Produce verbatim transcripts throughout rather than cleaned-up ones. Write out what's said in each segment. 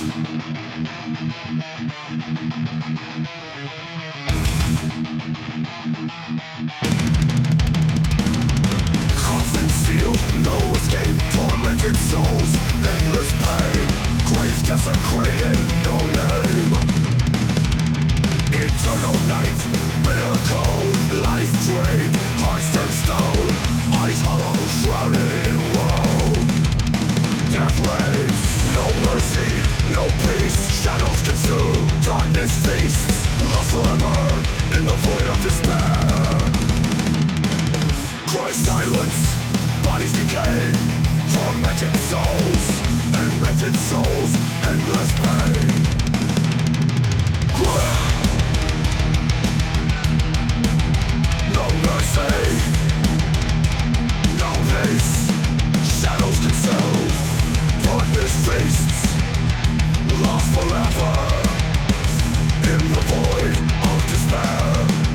Constant steel, no escape, tormented souls, endless pain, graves desecrated, no name. Eternal night, miracle, life drained, hearts turned stone, eyes hollow, shrouded in woe. Death reigns, no mercy, no peace, shadows consume, darkness feasts, lost forever in the void of despair. Cry silence, bodies decay, tormented souls, and wretched souls, endless pain. No mercy, no peace, shadows consume, darkness feasts, lost forever in the void of despair.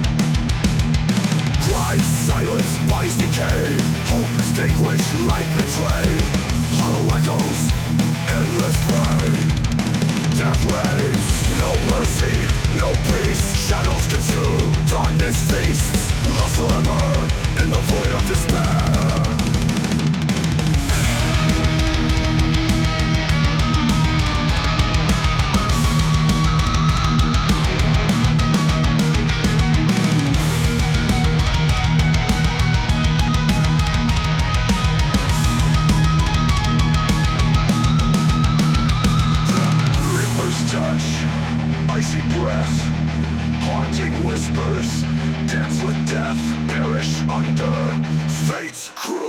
Cries silence, bodies decay, hope extinguished, light betrayed, hollow echoes, endless pain. Death reigns, no mercy, no peace, shadows consume, darkness feasts, lost forever in the void of despair. Icy breath, haunting whispers, dance with death, perish under fate's cruel